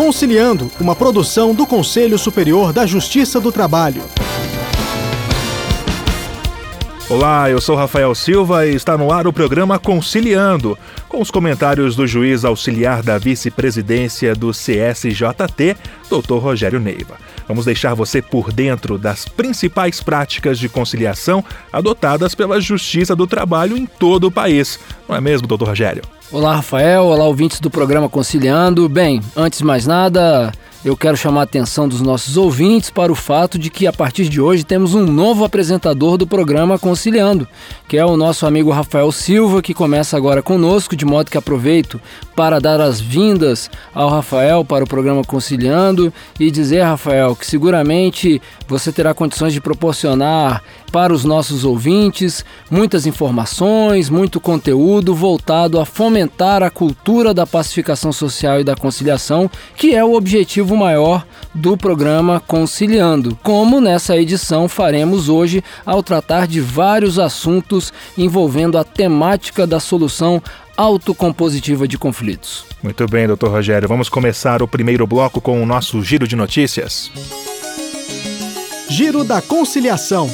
Conciliando, uma produção do Conselho Superior da Justiça do Trabalho. Olá, eu sou Rafael Silva e está no ar o programa Conciliando, com os comentários do juiz auxiliar da vice-presidência do CSJT, Dr. Rogério Neiva. Vamos deixar você por dentro das principais práticas de conciliação adotadas pela Justiça do Trabalho em todo o país. Não é mesmo, Dr. Rogério? Olá, Rafael. Olá, ouvintes do programa Conciliando. Bem, antes de mais nada, eu quero chamar a atenção dos nossos ouvintes para o fato de que, a partir de hoje, temos um novo apresentador do programa Conciliando, que é o nosso amigo Rafael Silva, que começa agora conosco, de modo que aproveito para dar as vindas ao Rafael para o programa Conciliando e dizer, Rafael, que seguramente você terá condições de proporcionar para os nossos ouvintes muitas informações, muito conteúdo voltado a fomentar a cultura da pacificação social e da conciliação, que é o objetivo maior do programa Conciliando, como nessa edição faremos hoje ao tratar de vários assuntos envolvendo a temática da solução autocompositiva de conflitos. Muito bem, Dr. Rogério. Vamos começar o primeiro bloco com o nosso Giro de Notícias. Giro da Conciliação.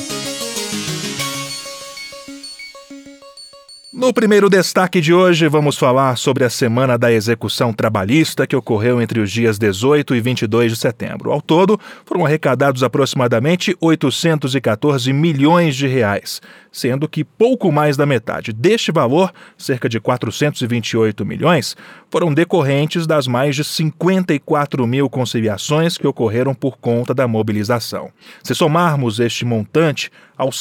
No primeiro destaque de hoje, vamos falar sobre a Semana da Execução Trabalhista que ocorreu entre os dias 18 e 22 de setembro. Ao todo, foram arrecadados aproximadamente 814 milhões de reais, sendo que pouco mais da metade deste valor, cerca de 428 milhões, foram decorrentes das mais de 54 mil conciliações que ocorreram por conta da mobilização. Se somarmos este montante aos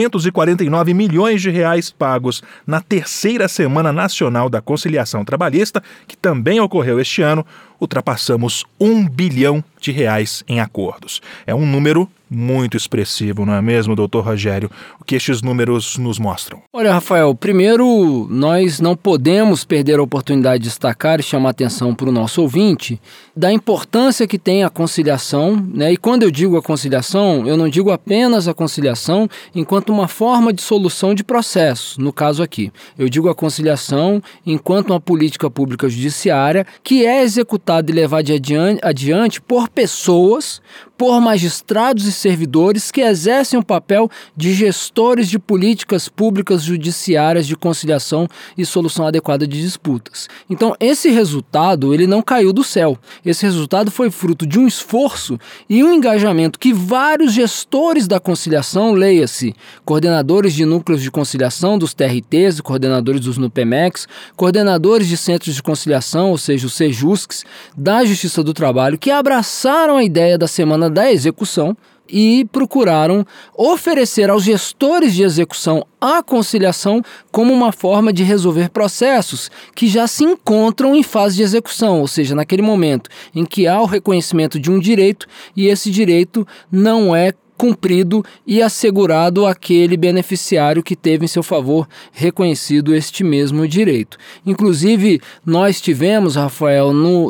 749 milhões de reais pagos na terceira Semana Nacional da Conciliação Trabalhista, que também ocorreu este ano, ultrapassamos 1 bilhão de reais em acordos. É um número muito expressivo, não é mesmo, doutor Rogério? O que estes números nos mostram? Olha, Rafael, primeiro, nós não podemos perder a oportunidade de destacar e chamar atenção para o nosso ouvinte da importância que tem a conciliação, né? E quando eu digo a conciliação, eu não digo apenas a conciliação enquanto uma forma de solução de processos, no caso aqui. Eu digo a conciliação enquanto uma política pública judiciária que é executada e levada adiante por pessoas, por magistrados e servidores que exercem o papel de gestores de políticas públicas judiciárias de conciliação e solução adequada de disputas. Então, esse resultado, ele não caiu do céu. Esse resultado foi fruto de um esforço e um engajamento que vários gestores da conciliação, leia-se, coordenadores de núcleos de conciliação dos TRTs, coordenadores dos NUPEMECs, coordenadores de centros de conciliação, ou seja, os CEJUSCs, da Justiça do Trabalho, que abraçaram a ideia da Semana da Execução e procuraram oferecer aos gestores de execução a conciliação como uma forma de resolver processos que já se encontram em fase de execução, ou seja, naquele momento em que há o reconhecimento de um direito e esse direito não é cumprido e assegurado àquele beneficiário que teve em seu favor reconhecido este mesmo direito. Inclusive, nós tivemos, Rafael,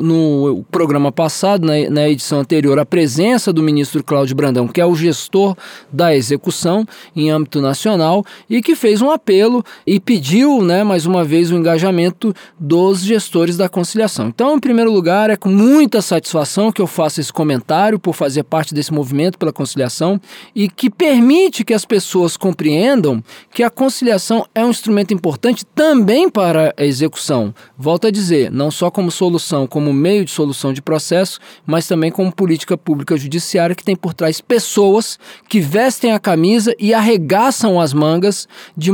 no programa passado, na edição anterior, a presença do ministro Cláudio Brandão, que é o gestor da execução em âmbito nacional e que fez um apelo e pediu, mais uma vez, o engajamento dos gestores da conciliação. Então, em primeiro lugar, é com muita satisfação que eu faço esse comentário por fazer parte desse movimento pela conciliação e que permite que as pessoas compreendam que a conciliação é um instrumento importante também para a execução. Volto a dizer, não só como solução, como meio de solução de processo, mas também como política pública judiciária que tem por trás pessoas que vestem a camisa e arregaçam as mangas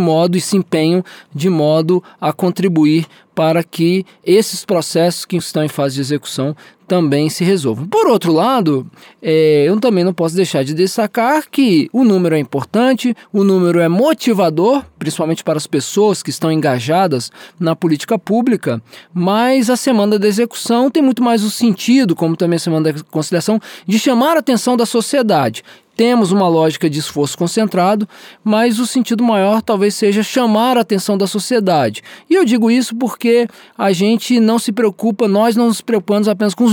e se empenham de modo a contribuir para que esses processos que estão em fase de execução também se resolvam. Por outro lado, eu também não posso deixar de destacar que o número é importante, o número é motivador, principalmente para as pessoas que estão engajadas na política pública, mas a Semana da Execução tem muito mais o sentido, como também a Semana da Conciliação, de chamar a atenção da sociedade. Temos uma lógica de esforço concentrado, mas o sentido maior talvez seja chamar a atenção da sociedade. E eu digo isso porque a gente não se preocupa, nós não nos preocupamos apenas com os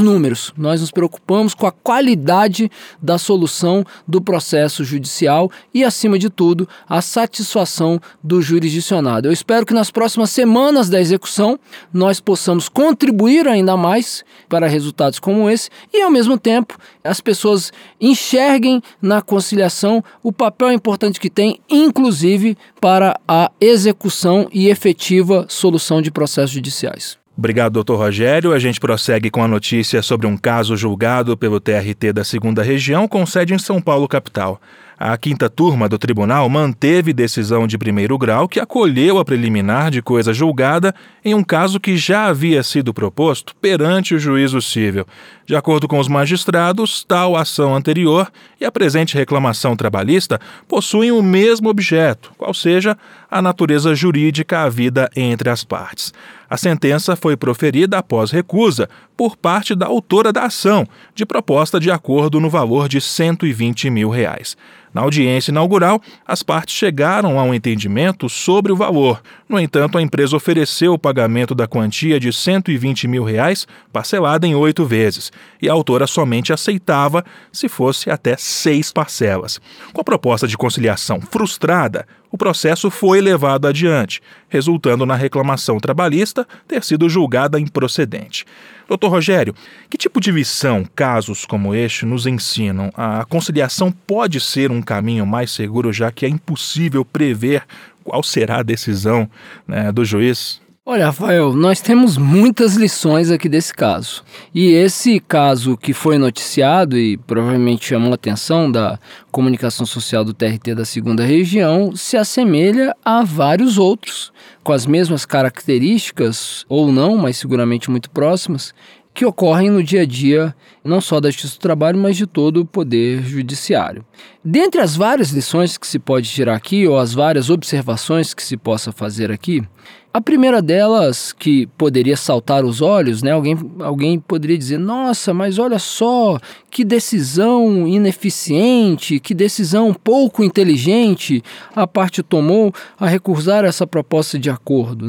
números, nós nos preocupamos com a qualidade da solução do processo judicial e, acima de tudo, a satisfação do jurisdicionado. Eu espero que nas próximas semanas da execução nós possamos contribuir ainda mais para resultados como esse e, ao mesmo tempo, as pessoas enxerguem na conciliação o papel importante que tem, inclusive para a execução e efetiva solução de processos judiciais. Obrigado, doutor Rogério. A gente prossegue com a notícia sobre um caso julgado pelo TRT da 2ª Região, com sede em São Paulo, capital. A 5ª turma do tribunal manteve decisão de primeiro grau que acolheu a preliminar de coisa julgada em um caso que já havia sido proposto perante o juízo cível. De acordo com os magistrados, tal ação anterior e a presente reclamação trabalhista possuem o mesmo objeto, qual seja a natureza jurídica havida entre as partes. A sentença foi proferida após recusa por parte da autora da ação, de proposta de acordo no valor de R$120 mil. Na audiência inaugural, as partes chegaram a um entendimento sobre o valor. No entanto, a empresa ofereceu o pagamento da quantia de R$120 mil, parcelada em 8 vezes, e a autora somente aceitava se fosse até 6 parcelas. Com a proposta de conciliação frustrada, o processo foi levado adiante, resultando na reclamação trabalhista ter sido julgada improcedente. Doutor Rogério, que tipo de lição casos como este nos ensinam? A conciliação pode ser um caminho mais seguro, já que é impossível prever qual será a decisão, do juiz? Olha, Rafael, nós temos muitas lições aqui desse caso. E esse caso que foi noticiado e provavelmente chamou a atenção da comunicação social do TRT da 2ª Região se assemelha a vários outros, com as mesmas características, ou não, mas seguramente muito próximas, que ocorrem no dia a dia, não só da Justiça do Trabalho, mas de todo o Poder Judiciário. Dentre as várias lições que se pode tirar aqui, ou as várias observações que se possa fazer aqui, a primeira delas, que poderia saltar os olhos, alguém poderia dizer, nossa, mas olha só, que decisão ineficiente, que decisão pouco inteligente a parte tomou a recusar essa proposta de acordo,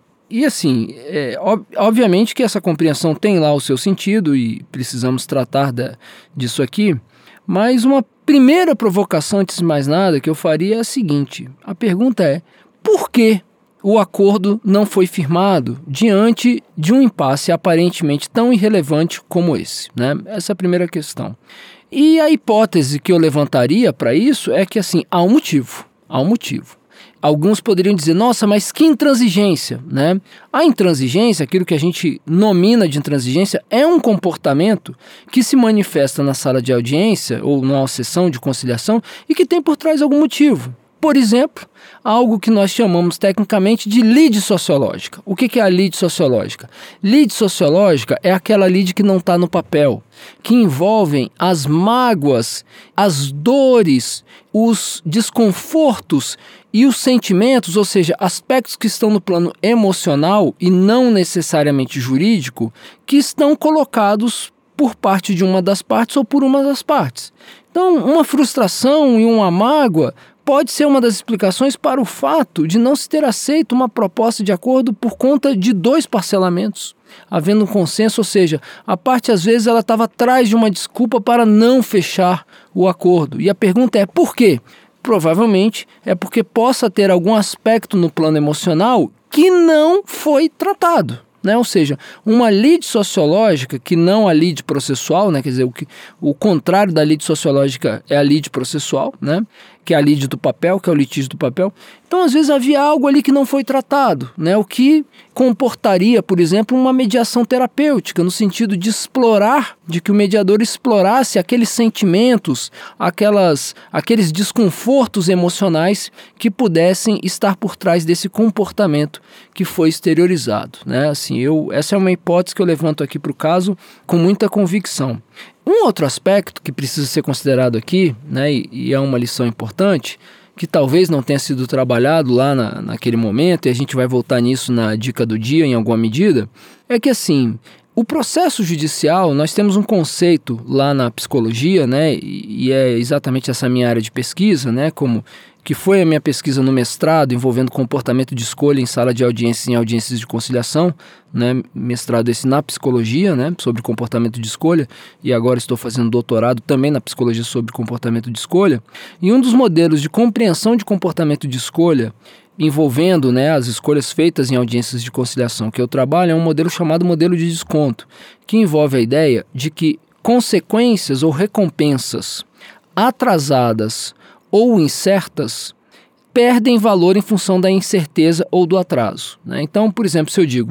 E assim, obviamente que essa compreensão tem lá o seu sentido e precisamos tratar disso aqui, mas uma primeira provocação, antes de mais nada, que eu faria é a seguinte, a pergunta é, por que o acordo não foi firmado diante de um impasse aparentemente tão irrelevante como esse, Essa é a primeira questão. E a hipótese que eu levantaria para isso é que, assim, há um motivo. Alguns poderiam dizer, nossa, mas que intransigência, A intransigência, aquilo que a gente nomina de intransigência, é um comportamento que se manifesta na sala de audiência ou numa sessão de conciliação e que tem por trás algum motivo. Por exemplo, algo que nós chamamos tecnicamente de lide sociológica. O que é a lide sociológica? Lide sociológica é aquela lide que não está no papel, que envolvem as mágoas, as dores, os desconfortos e os sentimentos, ou seja, aspectos que estão no plano emocional e não necessariamente jurídico, que estão colocados por parte de uma das partes ou por uma das partes. Então, uma frustração e uma mágoa pode ser uma das explicações para o fato de não se ter aceito uma proposta de acordo por conta de 2 parcelamentos, havendo um consenso, ou seja, a parte às vezes ela estava atrás de uma desculpa para não fechar o acordo. E a pergunta é por quê? Provavelmente é porque possa ter algum aspecto no plano emocional que não foi tratado. Ou seja, uma lide sociológica, que não a lide processual, quer dizer, o contrário da lide sociológica é a lide processual, que é a lide do papel, que é o litígio do papel. Então, às vezes, havia algo ali que não foi tratado, o que comportaria, por exemplo, uma mediação terapêutica, no sentido de que o mediador explorasse aqueles sentimentos, aqueles desconfortos emocionais que pudessem estar por trás desse comportamento que foi exteriorizado. Essa é uma hipótese que eu levanto aqui para o caso com muita convicção. Um outro aspecto que precisa ser considerado aqui, e é uma lição importante, que talvez não tenha sido trabalhado lá naquele momento, e a gente vai voltar nisso na dica do dia em alguma medida, é que assim, O processo judicial, nós temos um conceito lá na psicologia, né, e é exatamente essa minha área de pesquisa, né, que foi a minha pesquisa no mestrado envolvendo comportamento de escolha em sala de audiências e em audiências de conciliação, né, mestrado esse na psicologia, né, sobre comportamento de escolha, e agora estou fazendo doutorado também na psicologia sobre comportamento de escolha. E um dos modelos de compreensão de comportamento de escolha envolvendo, né, as escolhas feitas em audiências de conciliação que eu trabalho é um modelo chamado modelo de desconto, que envolve a ideia de que consequências ou recompensas atrasadas ou incertas perdem valor em função da incerteza ou do atraso, né? Então, por exemplo, se eu digo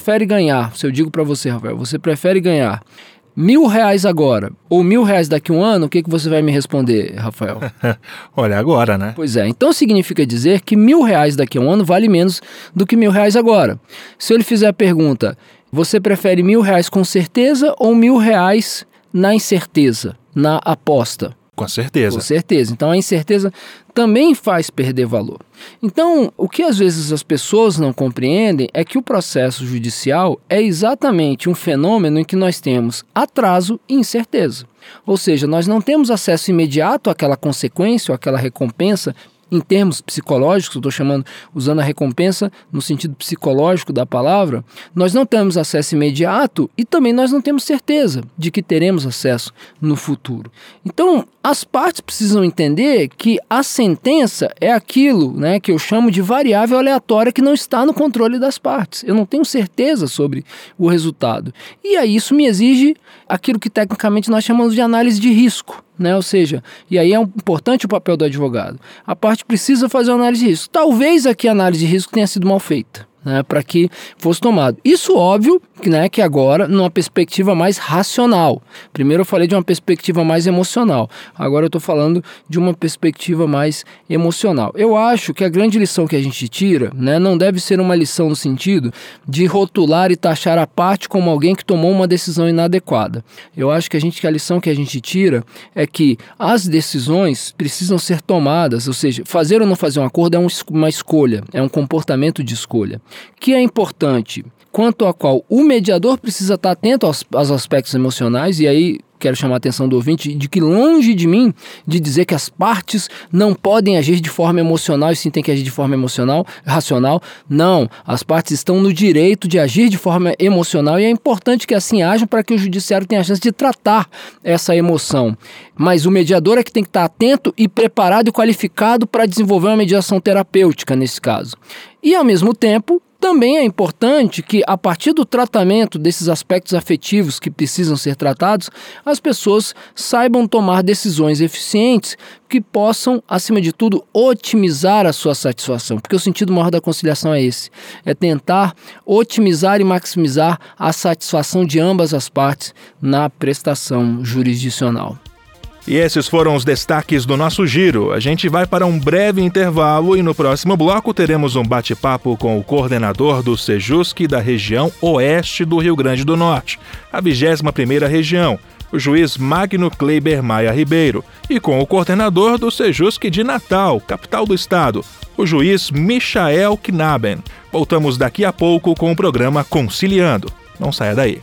para você, Rafael, você prefere ganhar R$1.000 agora ou R$1.000 daqui a um ano, o que você vai me responder, Rafael? Olha, agora, né? Pois é, então significa dizer que R$1.000 daqui a um ano vale menos do que R$1.000 agora. Se eu lhe fizer a pergunta, você prefere R$1.000 com certeza ou R$1.000 na incerteza, na aposta? Com certeza. Com certeza. Então, a incerteza também faz perder valor. Então, o que às vezes as pessoas não compreendem é que o processo judicial é exatamente um fenômeno em que nós temos atraso e incerteza. Ou seja, nós não temos acesso imediato àquela consequência ou àquela recompensa. Em termos psicológicos, eu estou usando a recompensa no sentido psicológico da palavra, nós não temos acesso imediato e também nós não temos certeza de que teremos acesso no futuro. Então, as partes precisam entender que a sentença é aquilo, né, que eu chamo de variável aleatória que não está no controle das partes. Eu não tenho certeza sobre o resultado. E aí isso me exige aquilo que tecnicamente nós chamamos de análise de risco. Né? Ou seja, e aí é importante o papel do advogado. A parte precisa fazer uma análise de risco. Talvez aqui a análise de risco tenha sido mal feita, né, para que fosse tomado. Isso óbvio, né, que agora numa perspectiva mais racional. Primeiro eu falei de uma perspectiva mais emocional. Agora eu estou falando de uma perspectiva mais emocional. Eu acho que a grande lição que a gente tira, né, não deve ser uma lição no sentido de rotular e taxar a parte como alguém que tomou uma decisão inadequada. Eu acho que a lição que a gente tira é que as decisões precisam ser tomadas, ou seja, fazer ou não fazer um acordo é uma escolha, é um comportamento de escolha, que é importante, quanto ao qual o mediador precisa estar atento aos aspectos emocionais, e aí quero chamar a atenção do ouvinte de que longe de mim de dizer que as partes não podem agir de forma emocional e sim tem que agir de forma racional. Não, as partes estão no direito de agir de forma emocional e é importante que assim ajam para que o judiciário tenha a chance de tratar essa emoção. Mas o mediador é que tem que estar atento e preparado e qualificado para desenvolver uma mediação terapêutica nesse caso. E ao mesmo tempo, também é importante que, a partir do tratamento desses aspectos afetivos que precisam ser tratados, as pessoas saibam tomar decisões eficientes que possam, acima de tudo, otimizar a sua satisfação. Porque o sentido maior da conciliação é esse, é tentar otimizar e maximizar a satisfação de ambas as partes na prestação jurisdicional. E esses foram os destaques do nosso giro. A gente vai para um breve intervalo e no próximo bloco teremos um bate-papo com o coordenador do Sejusc da região oeste do Rio Grande do Norte, a 21ª região, o juiz Magno Kleiber Maia Ribeiro, e com o coordenador do Sejusc de Natal, capital do estado, o juiz Michael Knaben. Voltamos daqui a pouco com o programa Conciliando. Não saia daí.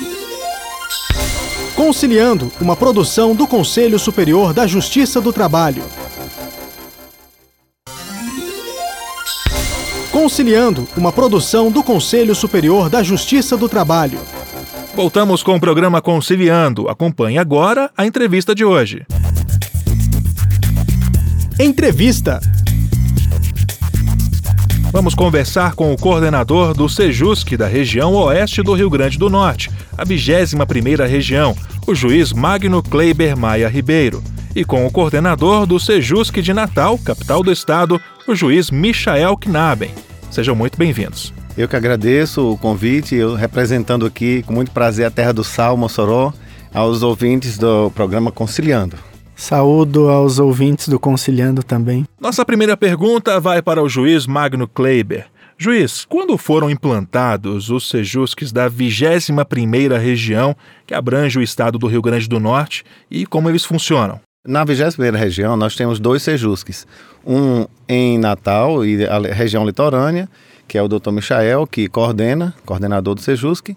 Conciliando, uma produção do Conselho Superior da Justiça do Trabalho. Conciliando, uma produção do Conselho Superior da Justiça do Trabalho. Voltamos com o programa Conciliando. Acompanhe agora a entrevista de hoje. Entrevista. Vamos conversar com o coordenador do Sejusc da região oeste do Rio Grande do Norte, a 21ª região, o juiz Magno Kleiber Maia Ribeiro, e com o coordenador do Sejusc de Natal, capital do estado, o juiz Michael Knaben. Sejam muito bem-vindos. Eu que agradeço o convite, eu representando aqui com muito prazer a Terra do Sal, Mossoró, aos ouvintes do programa Conciliando. Saúdo aos ouvintes do Conciliando também. Nossa primeira pergunta vai para o juiz Magno Kleiber. Juiz, quando foram implantados os Sejuscs da 21ª região, que abrange o estado do Rio Grande do Norte, e como eles funcionam? Na 21ª região, nós temos 2 Sejuscs. Um em Natal e a região litorânea, que é o Dr. Michael, que coordenador do Sejusc,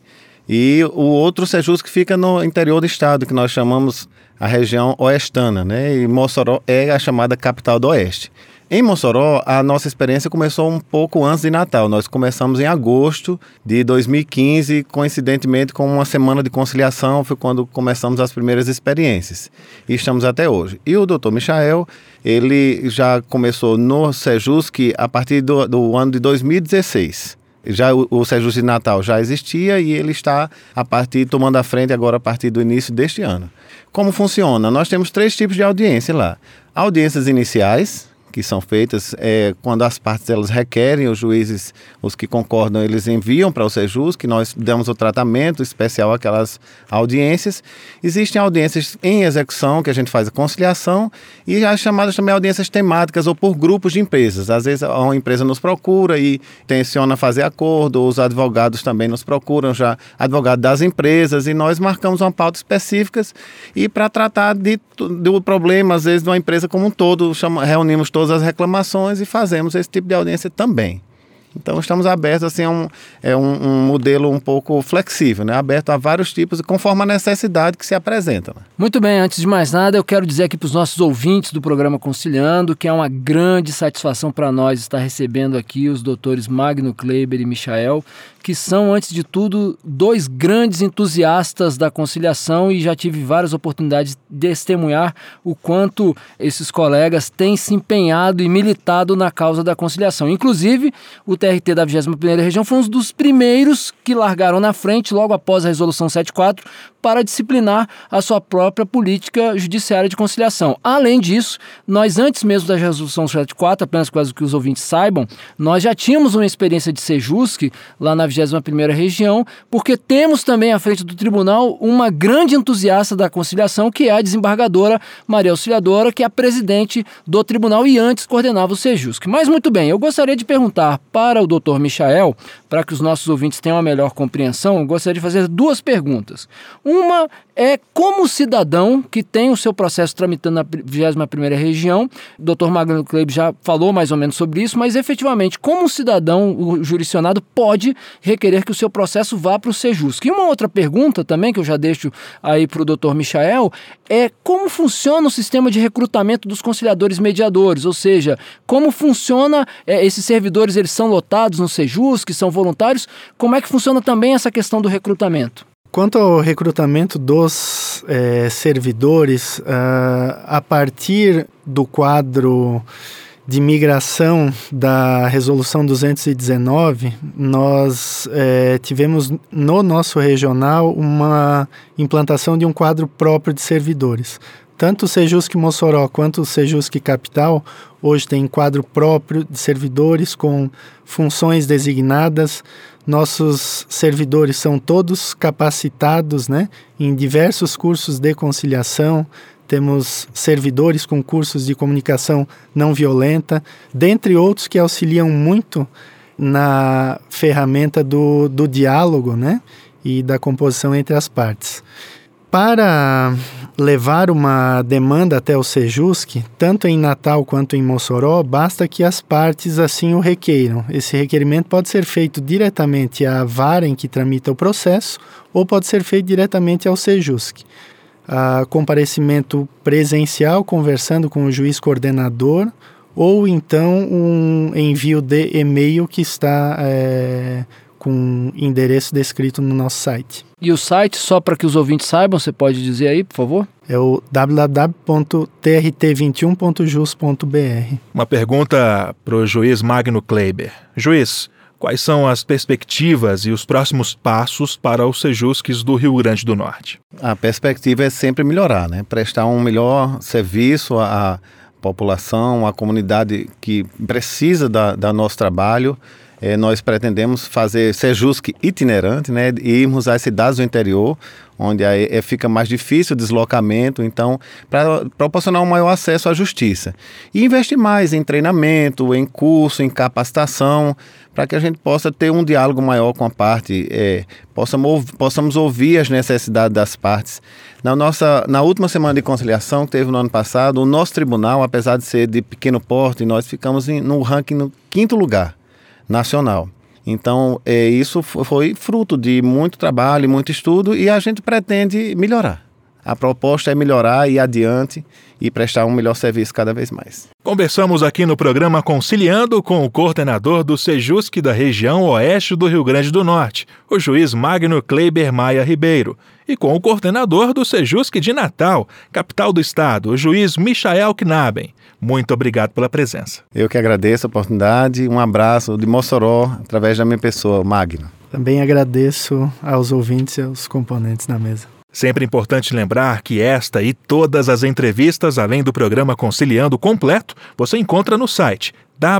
E o outro Sejusc fica no interior do estado, que nós chamamos a região oestana, né? E Mossoró é a chamada capital do oeste. Em Mossoró, a nossa experiência começou um pouco antes de Natal. Nós começamos em agosto de 2015, coincidentemente com uma semana de conciliação, foi quando começamos as primeiras experiências. E estamos até hoje. E o Dr. Michael, ele já começou no Sejusc a partir do ano de 2016. Já o Sejusc de Natal já existia e ele está tomando a frente agora a partir do início deste ano. Como funciona? Nós temos 3 tipos de audiência lá. Audiências iniciais, que são feitas quando as partes elas requerem, os juízes, os que concordam, eles enviam para o Sejusc, que nós damos o tratamento especial àquelas audiências. Existem audiências em execução, que a gente faz a conciliação, e as chamadas também audiências temáticas ou por grupos de empresas. Às vezes uma empresa nos procura e tenciona fazer acordo, os advogados também nos procuram, já advogado das empresas, e nós marcamos uma pauta específica e para tratar do problema, às vezes, de uma empresa como um todo, reunimos todas as reclamações e fazemos esse tipo de audiência também. Então estamos abertos, assim, é um modelo um pouco flexível, né? Aberto a vários tipos, conforme a necessidade que se apresenta. Muito bem, antes de mais nada, eu quero dizer aqui para os nossos ouvintes do programa Conciliando que é uma grande satisfação para nós estar recebendo aqui os doutores Magno Kleiber e Michael, que são, antes de tudo, 2 grandes entusiastas da conciliação, e já tive várias oportunidades de testemunhar o quanto esses colegas têm se empenhado e militado na causa da conciliação. Inclusive, o TRT da 21ª Região foi um dos primeiros que largaram na frente, logo após a Resolução 74, para disciplinar a sua própria política judiciária de conciliação. Além disso, nós, antes mesmo da Resolução 74, apenas para que os ouvintes saibam, nós já tínhamos uma experiência de Sejusc lá na 21ª Região, porque temos também à frente do tribunal uma grande entusiasta da conciliação, que é a desembargadora Maria Auxiliadora, que é a presidente do tribunal e antes coordenava o Sejusc. Mas muito bem, eu gostaria de perguntar para o Dr. Michael, para que os nossos ouvintes tenham uma melhor compreensão, eu gostaria de fazer 2 perguntas. Uma é como o cidadão que tem o seu processo tramitando na 21ª Região, o Dr. Magno Kleiber já falou mais ou menos sobre isso, mas efetivamente como o cidadão, o jurisdicionado, pode requerer que o seu processo vá para o Sejusc. E uma outra pergunta também, que eu já deixo aí para o Dr. Michael, é como funciona o sistema de recrutamento dos conciliadores mediadores, ou seja, como funciona, esses servidores, eles são lotados no Sejusc, são voluntários, como é que funciona também essa questão do recrutamento? Quanto ao recrutamento dos servidores, a partir do quadro de migração da Resolução 219, nós tivemos no nosso regional uma implantação de um quadro próprio de servidores. Tanto o Sejusc Mossoró quanto o Sejusc Capital hoje tem quadro próprio de servidores com funções designadas. Nossos servidores são todos capacitados, né, em diversos cursos de conciliação. Temos servidores com cursos de comunicação não violenta, dentre outros que auxiliam muito na ferramenta do diálogo, né, e da composição entre as partes. Para levar uma demanda até o Sejusc, tanto em Natal quanto em Mossoró, basta que as partes assim o requeiram. Esse requerimento pode ser feito diretamente à vara em que tramita o processo ou pode ser feito diretamente ao Sejusc. Comparecimento presencial, conversando com o juiz coordenador, ou então um envio de e-mail que está com endereço descrito no nosso site. E o site, só para que os ouvintes saibam, você pode dizer aí, por favor? É o www.trt21.jus.br. Uma pergunta para o juiz Magno Kleiber. Juiz, quais são as perspectivas e os próximos passos para os Sejuscs do Rio Grande do Norte? A perspectiva é sempre melhorar, né? Prestar um melhor serviço à população, à comunidade que precisa do nosso trabalho. Nós pretendemos fazer Sejusc itinerante, né, e irmos às cidades do interior, onde aí fica mais difícil o deslocamento, então, para proporcionar um maior acesso à justiça. E investir mais em treinamento, em curso, em capacitação, para que a gente possa ter um diálogo maior com a parte, possamos ouvir as necessidades das partes. Na última semana de conciliação, que teve no ano passado, o nosso tribunal, apesar de ser de pequeno porte, nós ficamos no ranking no 5º lugar nacional. Então, isso foi fruto de muito trabalho, muito estudo, e a gente pretende melhorar. A proposta é melhorar e ir adiante e prestar um melhor serviço cada vez mais. Conversamos aqui no programa Conciliando com o coordenador do Sejusc da região oeste do Rio Grande do Norte, o juiz Magno Kleiber Maia Ribeiro, e com o coordenador do Sejusc de Natal, capital do estado, o juiz Michael Knaben. Muito obrigado pela presença. Eu que agradeço a oportunidade. Um abraço de Mossoró, através da minha pessoa, Magno. Também agradeço aos ouvintes e aos componentes na mesa. Sempre importante lembrar que esta e todas as entrevistas, além do programa Conciliando completo, você encontra no site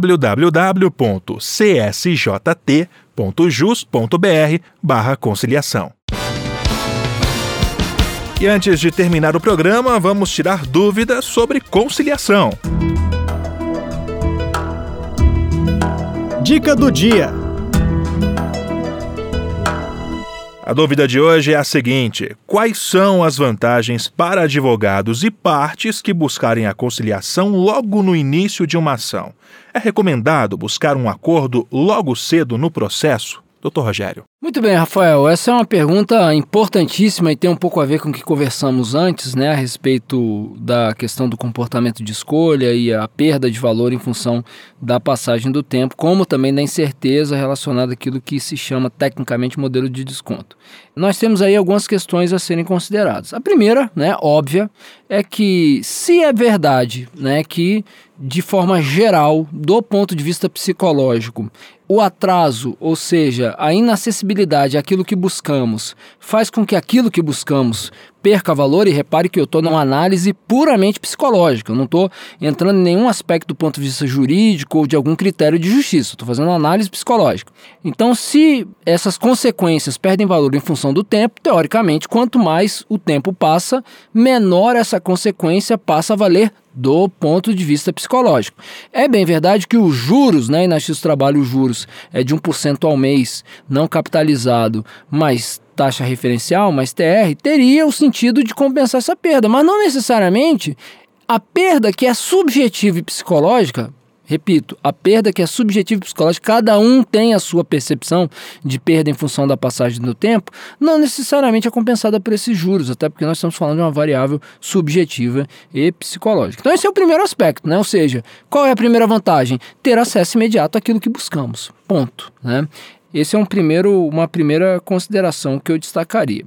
www.csjt.jus.br/conciliação. E antes de terminar o programa, vamos tirar dúvidas sobre conciliação. Dica do dia. A dúvida de hoje é a seguinte: quais são as vantagens para advogados e partes que buscarem a conciliação logo no início de uma ação? É recomendado buscar um acordo logo cedo no processo? Dr. Rogério. Muito bem, Rafael. Essa é uma pergunta importantíssima e tem um pouco a ver com o que conversamos antes, né, a respeito da questão do comportamento de escolha e a perda de valor em função da passagem do tempo, como também da incerteza relacionada àquilo que se chama tecnicamente modelo de desconto. Nós temos aí algumas questões a serem consideradas. A primeira, né, óbvia, é que se é verdade, né, que de forma geral, do ponto de vista psicológico, o atraso, ou seja, a inacessibilidade àquilo que buscamos, faz com que aquilo que buscamos perca valor, e repare que eu estou numa análise puramente psicológica, eu não estou entrando em nenhum aspecto do ponto de vista jurídico ou de algum critério de justiça, estou fazendo uma análise psicológica. Então, se essas consequências perdem valor em função do tempo, teoricamente, quanto mais o tempo passa, menor essa consequência passa a valer do ponto de vista psicológico. É bem verdade que os juros, né, e na Justiça do Trabalho os juros é de 1% ao mês, não capitalizado, mas taxa referencial, mais TR, teria o sentido de compensar essa perda, mas não necessariamente a perda que é subjetiva e psicológica. Repito, a perda que é subjetiva e psicológica, cada um tem a sua percepção de perda em função da passagem do tempo, não necessariamente é compensada por esses juros, até porque nós estamos falando de uma variável subjetiva e psicológica. Então esse é o primeiro aspecto, né? Ou seja, qual é a primeira vantagem? Ter acesso imediato àquilo que buscamos, ponto, né? Esse é uma primeira consideração que eu destacaria.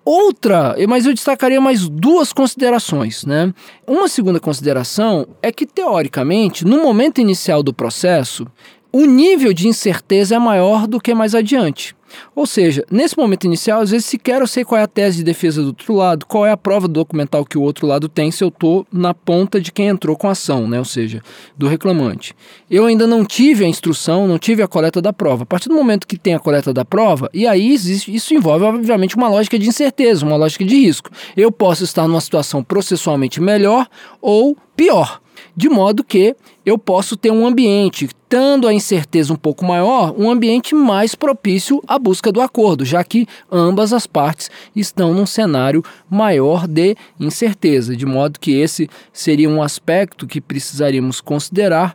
Mas eu destacaria mais duas considerações, né? Uma segunda consideração é que, teoricamente, no momento inicial do processo, o nível de incerteza é maior do que mais adiante. Ou seja, nesse momento inicial, às vezes sequer eu sei qual é a tese de defesa do outro lado, qual é a prova documental que o outro lado tem se eu estou na ponta de quem entrou com a ação, né? Ou seja, do reclamante. Eu ainda não tive a instrução, não tive a coleta da prova. A partir do momento que tem a coleta da prova, e aí isso envolve, obviamente, uma lógica de incerteza, uma lógica de risco. Eu posso estar numa situação processualmente melhor ou pior. De modo que eu posso ter um ambiente, tendo a incerteza um pouco maior, um ambiente mais propício à busca do acordo, já que ambas as partes estão num cenário maior de incerteza, de modo que esse seria um aspecto que precisaríamos considerar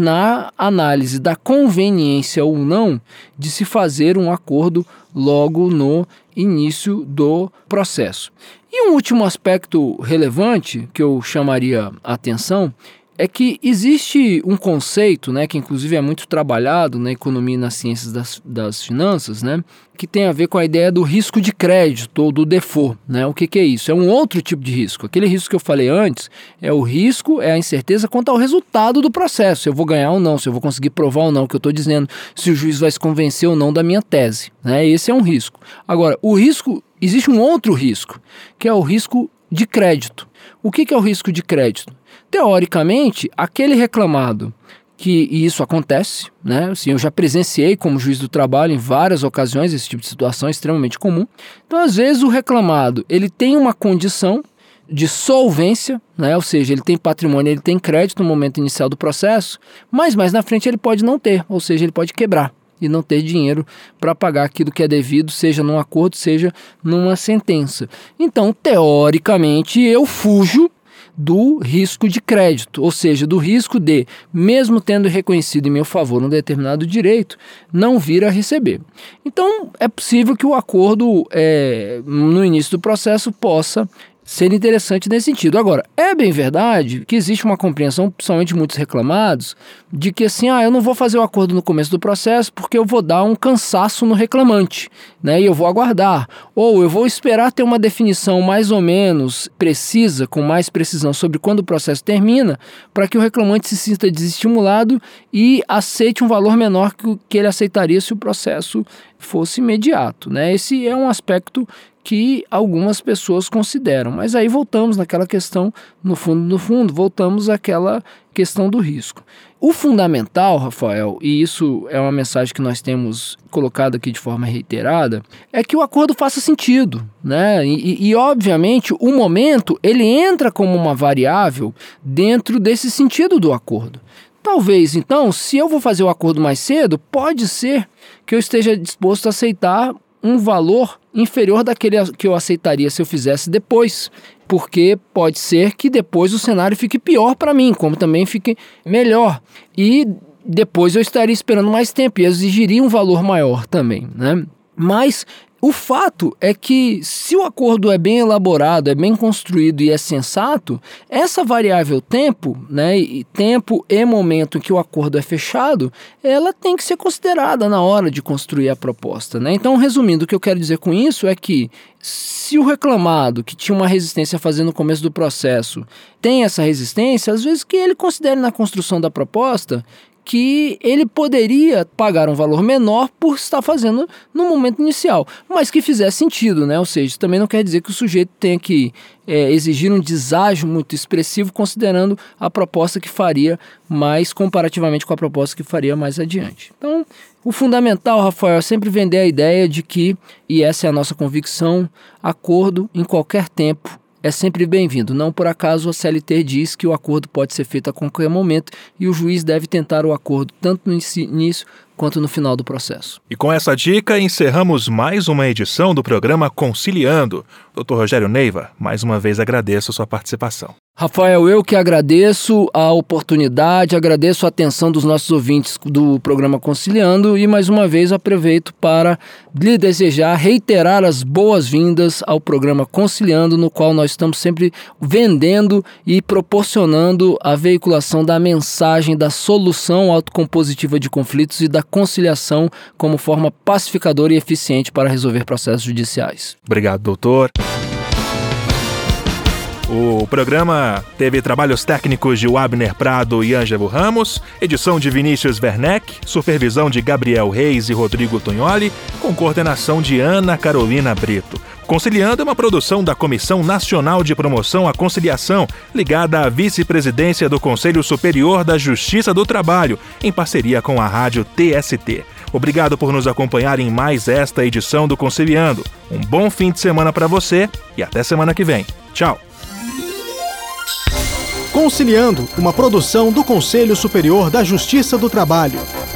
na análise da conveniência ou não de se fazer um acordo logo no início do processo. E um último aspecto relevante que eu chamaria a atenção é que existe um conceito, né, que inclusive é muito trabalhado na economia e nas ciências das finanças, né, que tem a ver com a ideia do risco de crédito ou do default, né? O que é isso? É um outro tipo de risco. Aquele risco que eu falei antes é o risco, é a incerteza quanto ao resultado do processo, se eu vou ganhar ou não, se eu vou conseguir provar ou não o que eu estou dizendo, se o juiz vai se convencer ou não da minha tese, né? Esse é um risco. Agora, existe um outro risco, que é o risco de crédito. O que é o risco de crédito? Teoricamente, aquele reclamado, e isso acontece, né? Assim, eu já presenciei como juiz do trabalho em várias ocasiões esse tipo de situação é extremamente comum. Então, às vezes, o reclamado ele tem uma condição de solvência, né? Ou seja, ele tem patrimônio, ele tem crédito no momento inicial do processo, mas mais na frente ele pode não ter, ou seja, ele pode quebrar e não ter dinheiro para pagar aquilo que é devido, seja num acordo, seja numa sentença. Então, teoricamente, eu fujo do risco de crédito, ou seja, do risco de, mesmo tendo reconhecido em meu favor um determinado direito, não vir a receber. Então, é possível que o acordo, no início do processo, possa ser interessante nesse sentido. Agora, é bem verdade que existe uma compreensão, principalmente de muitos reclamados, de que assim, eu não vou fazer o acordo no começo do processo porque eu vou dar um cansaço no reclamante, né? E eu vou aguardar. Ou eu vou esperar ter uma definição mais ou menos precisa, com mais precisão sobre quando o processo termina, para que o reclamante se sinta desestimulado e aceite um valor menor que ele aceitaria se o processo fosse imediato, né? Esse é um aspecto que algumas pessoas consideram, mas aí voltamos naquela questão, no fundo, voltamos àquela questão do risco. O fundamental, Rafael, e isso é uma mensagem que nós temos colocado aqui de forma reiterada, é que o acordo faça sentido, né? E obviamente, o momento, ele entra como uma variável dentro desse sentido do acordo. Talvez, então, se eu vou fazer o acordo mais cedo, pode ser que eu esteja disposto a aceitar um valor inferior daquele que eu aceitaria se eu fizesse depois, porque pode ser que depois o cenário fique pior para mim, como também fique melhor, e depois eu estaria esperando mais tempo e exigiria um valor maior também, né? Mas o fato é que se o acordo é bem elaborado, é bem construído e é sensato, essa variável tempo, né, e tempo e momento em que o acordo é fechado, ela tem que ser considerada na hora de construir a proposta, né? Então, resumindo, o que eu quero dizer com isso é que se o reclamado, que tinha uma resistência a fazer no começo do processo, tem essa resistência, às vezes que ele considere na construção da proposta que ele poderia pagar um valor menor por estar fazendo no momento inicial, mas que fizesse sentido, né? Ou seja, isso também não quer dizer que o sujeito tenha que exigir um deságio muito expressivo, considerando a proposta que faria mais comparativamente com a proposta que faria mais adiante. Então, o fundamental, Rafael, é sempre vender a ideia de que, e essa é a nossa convicção, acordo em qualquer tempo é sempre bem-vindo. Não por acaso a CLT diz que o acordo pode ser feito a qualquer momento e o juiz deve tentar o acordo tanto no início quanto no final do processo. E com essa dica, encerramos mais uma edição do programa Conciliando. Dr. Rogério Neiva, mais uma vez agradeço a sua participação. Rafael, eu que agradeço a oportunidade, agradeço a atenção dos nossos ouvintes do programa Conciliando e mais uma vez aproveito para lhe desejar, reiterar as boas-vindas ao programa Conciliando, no qual nós estamos sempre vendendo e proporcionando a veiculação da mensagem da solução autocompositiva de conflitos e da conciliação como forma pacificadora e eficiente para resolver processos judiciais. Obrigado, doutor. O programa teve trabalhos técnicos de Wabner Prado e Ângelo Ramos, edição de Vinícius Werneck, supervisão de Gabriel Reis e Rodrigo Tognoli, com coordenação de Ana Carolina Brito. Conciliando é uma produção da Comissão Nacional de Promoção à Conciliação, ligada à vice-presidência do Conselho Superior da Justiça do Trabalho, em parceria com a rádio TST. Obrigado por nos acompanhar em mais esta edição do Conciliando. Um bom fim de semana para você e até semana que vem. Tchau! Conciliando, uma produção do Conselho Superior da Justiça do Trabalho.